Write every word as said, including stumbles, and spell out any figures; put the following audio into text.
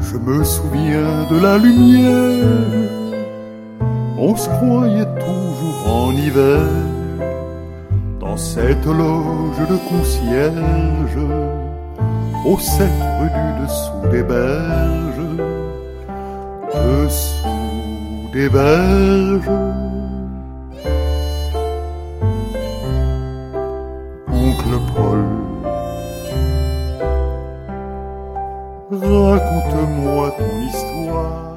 Je me souviens de la lumière, on se croyait toujours en hiver, dans cette loge de concierge, au sept rue du dessous des berges, dessous des berges. Oncle Paul, raconte-moi ton histoire.